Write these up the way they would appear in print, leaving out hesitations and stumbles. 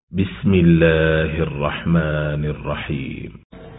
بسم الله الرحمن الرحيم.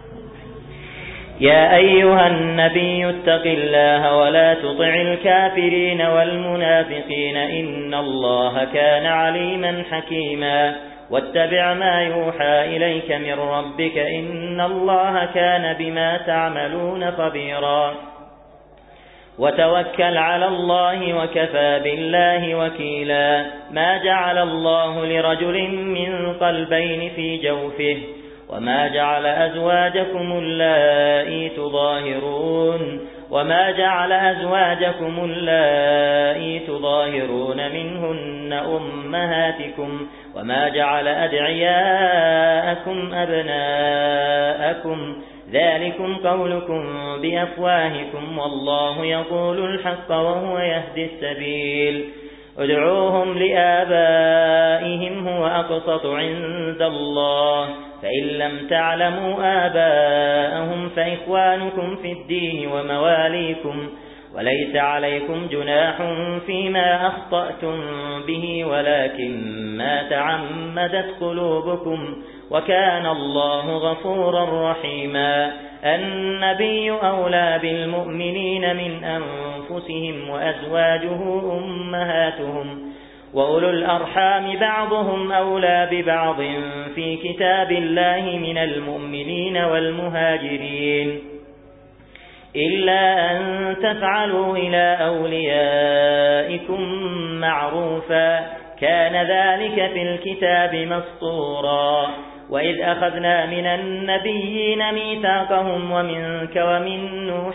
يا أيها النبي اتق الله ولا تطع الكافرين والمنافقين إن الله كان عليما حكيما واتبع ما يوحى إليك من ربك إن الله كان بما تعملون خبيرا وتوكل على الله وكفى بالله وكيلا ما جعل الله لرجل من قلبين في جوفه وما جعل أزواجكم اللائي تظاهرون منهن أمهاتكم وما جعل أدعياءكم أبناءكم ذلكم قولكم بأفواهكم والله يقول الحق وهو يهدي السبيل ادعوهم لآبائهم هو أقسط عند الله فإن لم تعلموا آباءهم فإخوانكم في الدين ومواليكم وليس عليكم جناح فيما أخطأتم به ولكن ما تعمدت قلوبكم وكان الله غفورا رحيما النبي أولى بالمؤمنين من أنفسهم وأزواجه أمهاتهم وأولو الأرحام بعضهم أولى ببعض في كتاب الله من المؤمنين والمهاجرين إلا أن تفعلوا إلى أوليائكم معروفا كان ذلك في الكتاب مسطورا وإذ أخذنا من النبيين ميثاقهم ومنك ومن نوح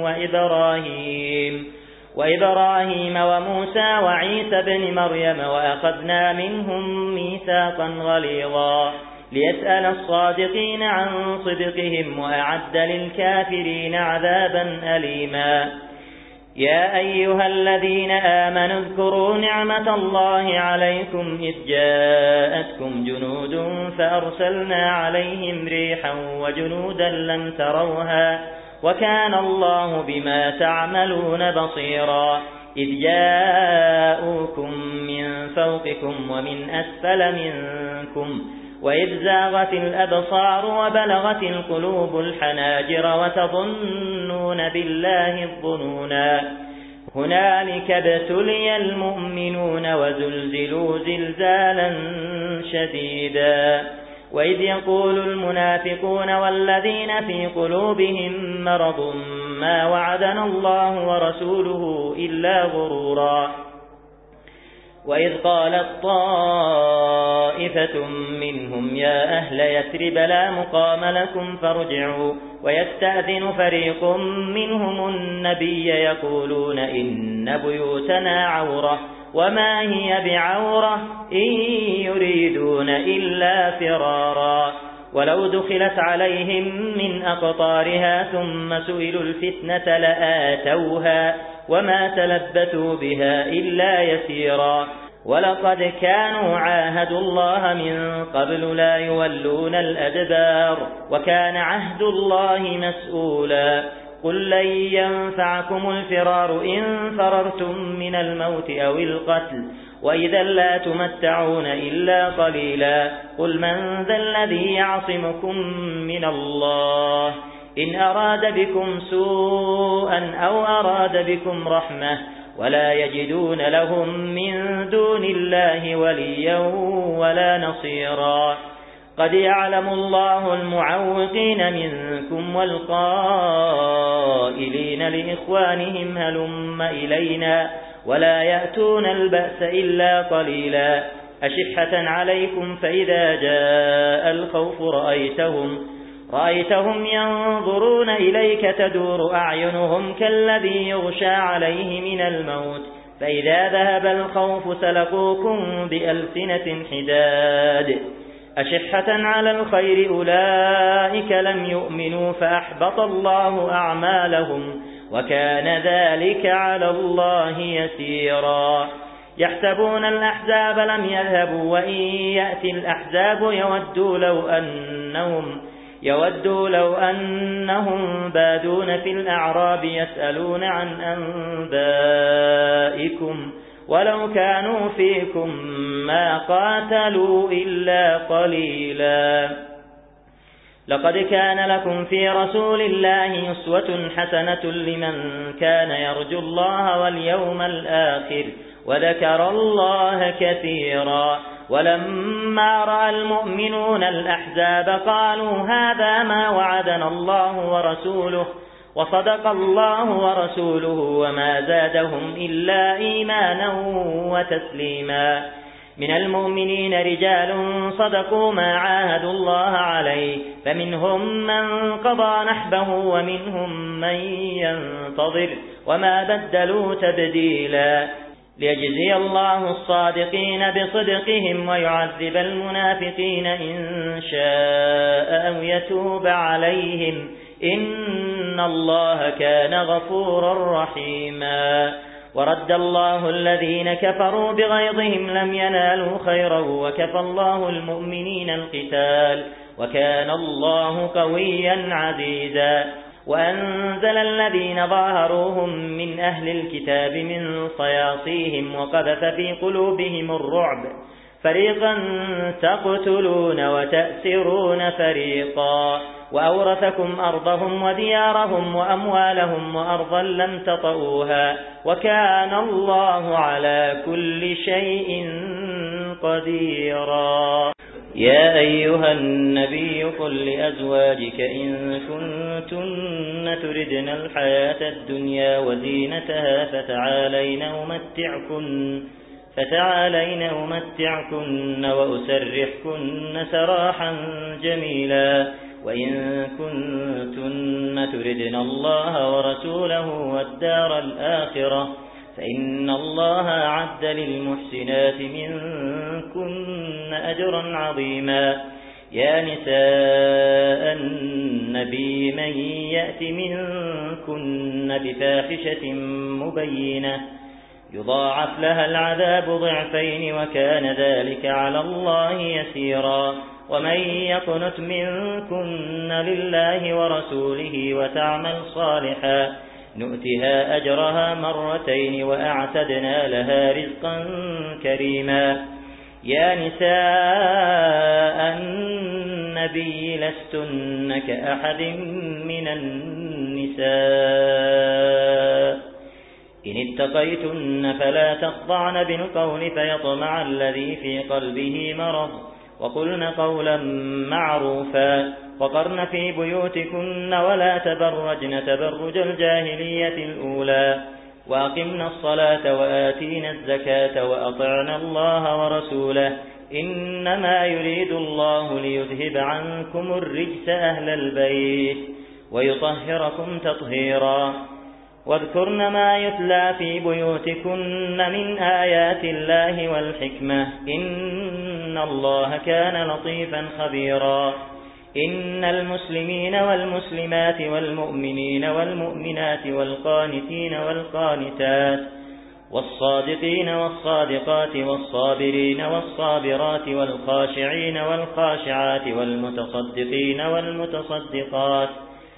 وإبراهيم وموسى وعيسى بن مريم وأخذنا منهم ميثاقا غليظا ليسأل الصادقين عن صدقهم وأعد للكافرين عذابا أليما يا أيها الذين آمنوا اذكروا نعمة الله عليكم إذ جاءتكم جنود فأرسلنا عليهم ريحا وجنودا لم تروها وكان الله بما تعملون بصيرا إذ جاءوكم من فوقكم ومن أسفل منكم وإذ زاغت الأبصار وبلغت القلوب الحناجر وتظنون بالله الظنونا هنالك ابتلي المؤمنون وزلزلوا زلزالا شديدا وإذ يقول المنافقون والذين في قلوبهم مرض ما وعدنا الله ورسوله إلا غرورا وإذ قالت طائفة منهم يا أهل يثرب لا مقام لكم فارجعوا ويستأذن فريق منهم النبي يقولون إن بيوتنا عورة وما هي بعورة إن يريدون إلا فرارا ولو دخلت عليهم من أقطارها ثم سئلوا الفتنة لآتوها وما تلبثوا بها إلا يسيرا ولقد كانوا عاهدوا الله من قبل لا يولون الأدبار وكان عهد الله مسؤولا قل لن ينفعكم الفرار إن فررتم من الموت أو القتل وإذا لا تمتعون إلا قليلا قل من ذا الذي يعصمكم من الله إن أراد بكم سوءا أو أراد بكم رحمة ولا يجدون لهم من دون الله وليا ولا نصيرا قد يعلم الله المعوقين منكم والقائلين لإخوانهم هلم إلينا ولا يأتون البأس إلا قليلا أشحة عليكم فإذا جاء الخوف رأيتهم ينظرون إليك تدور أعينهم كالذي يغشى عليه من الموت فإذا ذهب الخوف سلقوكم بألسنة حداد أشحة على الخير أولئك لم يؤمنوا فأحبط الله أعمالهم وكان ذلك على الله يسيرا يحسبون الأحزاب لم يذهبوا وإن يأتي الأحزاب يودوا لو أنهم بادون في الأعراب يسألون عن أنبائكم ولو كانوا فيكم ما قاتلوا إلا قليلا لقد كان لكم في رسول الله أسوة حسنة لمن كان يرجو الله واليوم الآخر وذكر الله كثيرا ولما رأى المؤمنون الأحزاب قالوا هذا ما وعدنا الله ورسوله وصدق الله ورسوله وما زادهم إلا إيمانا وتسليما من المؤمنين رجال صدقوا ما عاهدوا الله عليه فمنهم من قضى نحبه ومنهم من ينتظر وما بدلوا تبديلا ليجزي الله الصادقين بصدقهم ويعذب المنافقين إن شاء أو يتوب عليهم إن الله كان غفورا رحيما ورد الله الذين كفروا بغيظهم لم ينالوا خيرا وكفى الله المؤمنين القتال وكان الله قويا عزيزا وأنزل الذين ظاهروهم من أهل الكتاب من صياصيهم وقذف في قلوبهم الرعب فريقا تقتلون وتأسرون فريقا وأورثكم أرضهم وديارهم وأموالهم وأرضا لم تطئوها وكان الله على كل شيء قديرا يا أيها النبي قل لأزواجك إن كنتن تردن الحياة الدنيا وزينتها فتعالين أمتعكن وأسرحكن سراحا جميلا وإن كنتن تردن الله ورسوله والدار الآخرة فإن الله أعد للمحسنات منكن أجرا عظيما يا نساء النبي من يأت منكن بفاحشة مبينة يضاعف لها العذاب ضعفين وكان ذلك على الله يسيرا ومن يقنت منكن لله ورسوله وتعمل صالحا نؤتها أجرها مرتين وأعتدنا لها رزقا كريما يا نساء النبي لستن كأحد من النساء إن اتقيتن فلا تخضعن بالقول فيطمع الذي في قلبه مرض وقلن قولا معروفا وقرن في بيوتكن ولا تبرجن تبرج الجاهلية الأولى وأقمنا الصلاة وآتينا الزكاة وأطعنا الله ورسوله إنما يريد الله ليذهب عنكم الرجس أهل البيت ويطهركم تطهيرا واذكرن ما يتلى في بيوتكن من آيات الله والحكمة إن الله كان لطيفا خبيرا إن المسلمين والمسلمات والمؤمنين والمؤمنات والقانتين والقانتات والصادقين والصادقات والصابرين والصابرات والخاشعين والخاشعات والمتصدقين والمتصدقات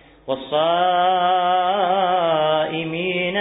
والصائمين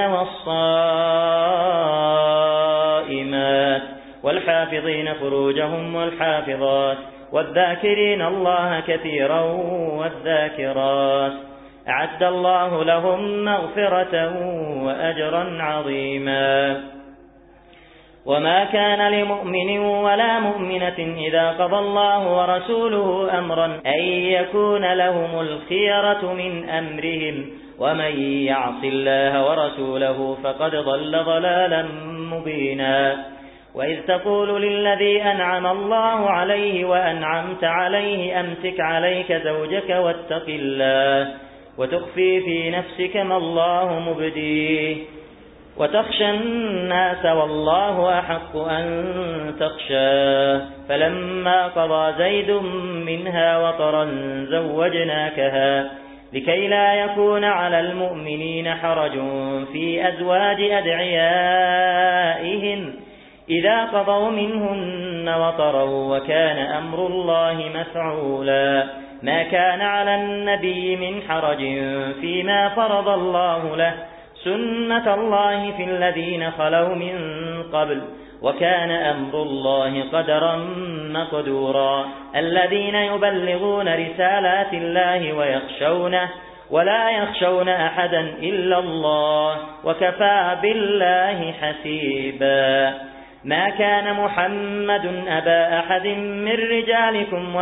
والصائمات والحافظين فروجهم والحافظات والذاكرين الله كثيرا والذاكرات أعد الله لهم مغفرة وأجرا عظيما وما كان لمؤمن ولا مؤمنة إذا قضى الله ورسوله أمرا أن يكون لهم الخيرة من أمرهم ومن يعص الله ورسوله فقد ضل ضلالا مبينا وإذ تقول للذي أنعم الله عليه وأنعمت عليه أمسك عليك زوجك واتق الله وتخفي في نفسك ما الله مبديه وتخشى الناس والله أحق أن تخشاه فلما قضى زيد منها وطرا زوجناكها لكي لا يكون على المؤمنين حرج في أزواج أدعيائهم إذا قضوا منهن وطرا وكان أمر الله مفعولا ما كان على النبي من حرج فيما فرض الله له سنة الله في الذين خلوا من قبل وكان أمر الله قدرا مقدورا الذين يبلغون رسالات الله ويخشونه ولا يخشون أحدا إلا الله وكفى بالله حسيبا ما كان محمد أبا أحد من رجالكم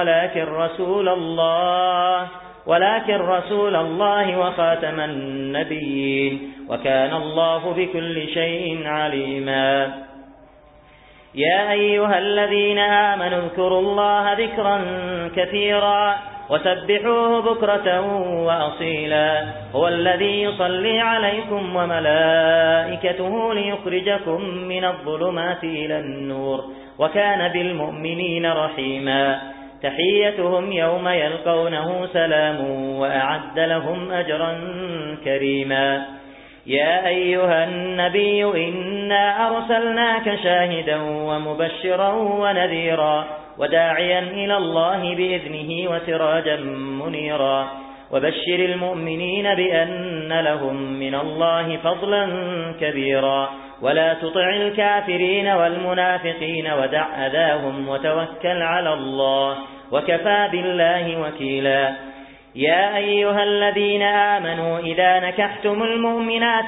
ولكن رسول الله وخاتم النبيين وكان الله بكل شيء عليما يا أيها الذين آمنوا اذكروا الله ذكرا كثيرا وسبحوه بكرة وأصيلا هو الذي يصلي عليكم وملائكته ليخرجكم من الظلمات إلى النور وكان بالمؤمنين رحيما تحيتهم يوم يلقونه سلام وأعد لهم أجرا كريما يا أيها النبي إنا أرسلناك شاهدا ومبشرا ونذيرا وداعيا إلى الله بإذنه وسراجا منيرا وبشر المؤمنين بأن لهم من الله فضلا كبيرا ولا تطع الكافرين والمنافقين ودع أذاهم وتوكل على الله وكفى بالله وكيلا يا أيها الذين آمنوا إذا نكحتم المؤمنات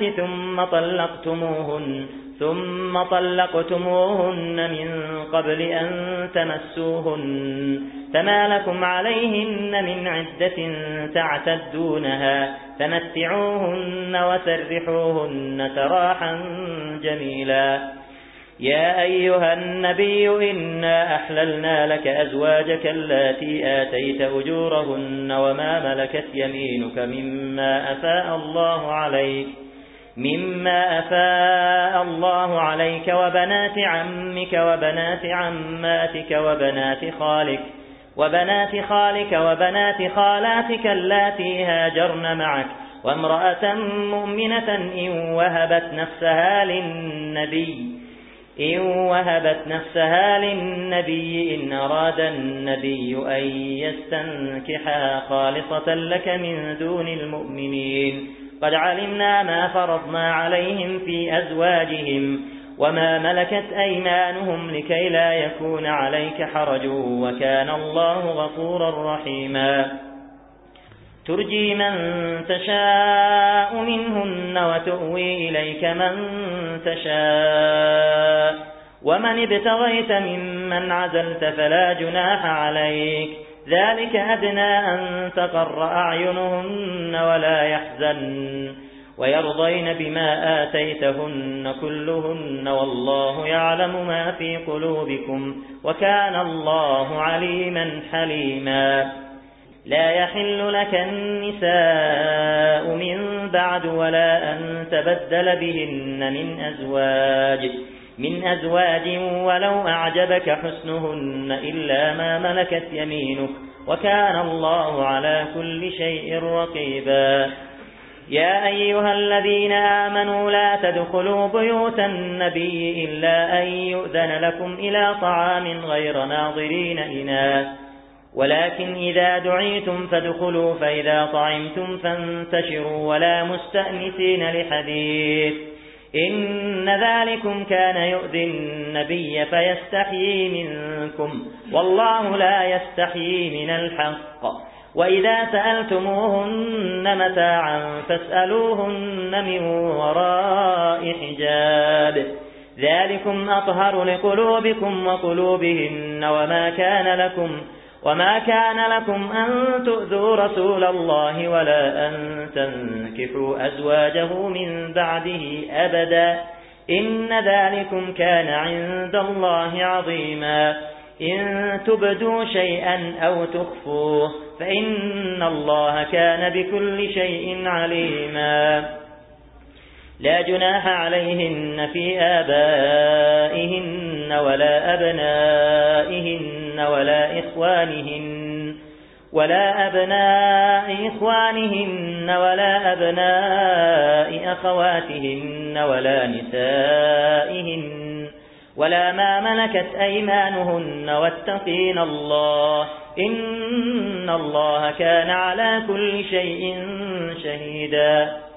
ثم طلقتموهن من قبل أن تمسوهن فما لكم عليهن من عدة تعتدونها فمتعوهن وسرحوهن سراحا جميلا يا أيها النبي إنا أحللنا لك أزواجك اللاتي آتيت أجورهن وما ملكت يمينك مما أفاء الله عليك وبنات عمك وبنات عماتك وبنات خالك وبنات خالاتك اللاتي هاجرن معك وامرأة مؤمنة إن وهبت نفسها للنبي إن أراد النبي أن يستنكحها خالصة لك من دون المؤمنين قد علمنا ما فرضنا عليهم في أزواجهم وما ملكت أيمانهم لكي لا يكون عليك حرج وكان الله غفورا رحيما ترجي من تشاء منهن وتؤوي إليك من تشاء ومن ابتغيت ممن عزلت فلا جناح عليك ذلك أدنى أن تقر أعينهن ولا يحزن ويرضين بما آتيتهن كلهن والله يعلم ما في قلوبكم وكان الله عليما حليما لا يحل لك النساء من بعد ولا أن تبدل بهن من أزواج ولو أعجبك حسنهن إلا ما ملكت يمينك وكان الله على كل شيء رقيبا يا أيها الذين آمنوا لا تدخلوا بيوت النبي إلا أن يؤذن لكم إلى طعام غير ناظرين إناه ولكن إذا دعيتم فادخلوا فإذا طعمتم فانتشروا ولا مستأنسين لحديث إن ذلكم كان يؤذي النبي فيستحيي منكم والله لا يستحيي من الحق وإذا سألتموهن متاعا فاسألوهن من وراء حجاب ذلكم أطهر لقلوبكم وقلوبهن وما كان لكم أن تؤذوا رسول الله ولا أن تنكحوا أزواجه من بعده أبدا إن ذلكم كان عند الله عظيما إن تبدوا شيئا أو تخفوه فإن الله كان بكل شيء عليما لا جناح عليهن في آبائهن ولا أبنائهن ولا أبناء إخوانهن ولا أبناء أخواتهن ولا نسائهن ولا ما ملكت أيمانهن واتقين الله إن الله كان على كل شيء شهيدا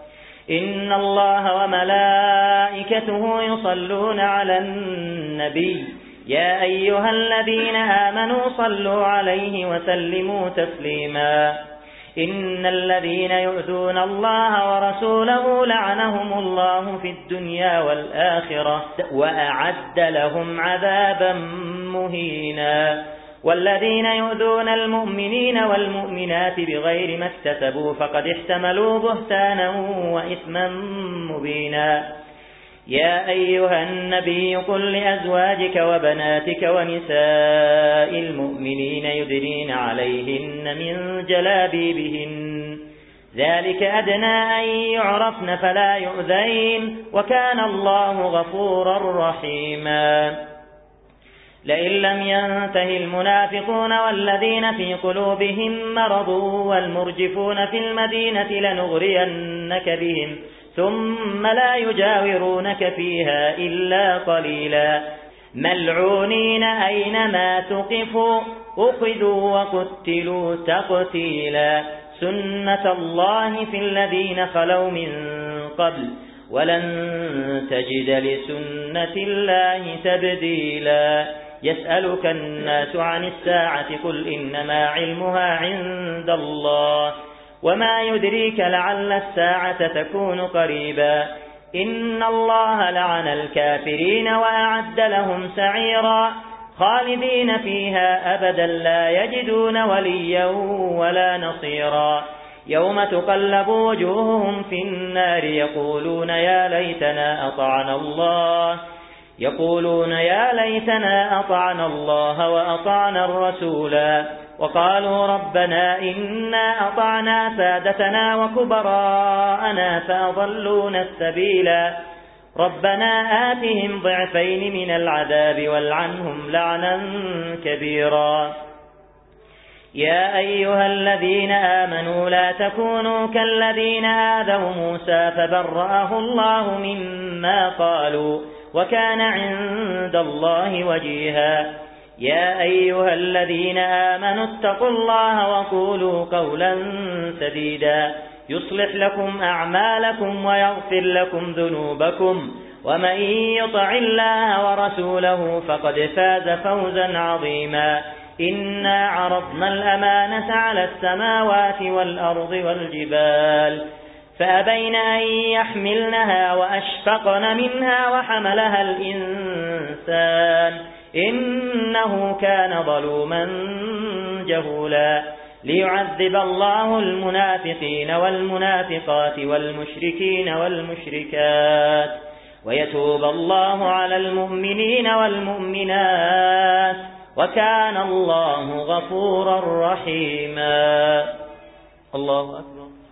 إن الله وملائكته يصلون على النبي يا أيها الذين آمنوا صلوا عليه وسلموا تسليما إن الذين يؤذون الله ورسوله لعنهم الله في الدنيا والآخرة وأعد لهم عذابا مهينا والذين يؤذون المؤمنين والمؤمنات بغير ما اكتسبوا فقد احتملوا بهتانا وإثما مبينا يا أيها النبي قل لأزواجك وبناتك ونساء المؤمنين يدنين عليهن من جلابيبهن ذلك أدنى أن يعرفن فلا يؤذين وكان الله غفورا رحيما لئن لم ينته المنافقون والذين في قلوبهم مرض والمرجفون في المدينة لنغرينك بهم ثم لا يجاورونك فيها إلا قليلا ملعونين أينما ثقفوا أخذوا وقتلوا تقتيلا سنة الله في الذين خلوا من قبل ولن تجد لسنة الله تبديلا يسألك الناس عن الساعة قل إنما علمها عند الله وما يدريك لعل الساعة تكون قريبا إن الله لعن الكافرين وأعد لهم سعيرا خالدين فيها أبدا لا يجدون وليا ولا نصيرا يوم تقلب وجوههم في النار يقولون يا ليتنا أطعنا الله وأطعنا الرسولا وقالوا ربنا إنا أطعنا سادتنا وكبراءنا فأضلونا السبيلا ربنا آتهم ضعفين من العذاب والعنهم لعنا كبيرا يا أيها الذين آمنوا لا تكونوا كالذين آذوا موسى فبرأه الله مما قالوا وكان عند الله وجيها يا أيها الذين آمنوا اتقوا الله وقولوا قولا سديدا يصلح لكم أعمالكم ويغفر لكم ذنوبكم ومن يطع الله ورسوله فقد فاز فوزا عظيما إنا عرضنا الأمانة على السماوات والأرض والجبال فأبين أن يحملنها وأشفقن منها وحملها الإنسان إنه كان ظلوما جهولا ليعذب الله المنافقين والمنافقات والمشركين والمشركات ويتوب الله على المؤمنين والمؤمنات وكان الله غفورا رحيما الله أكبر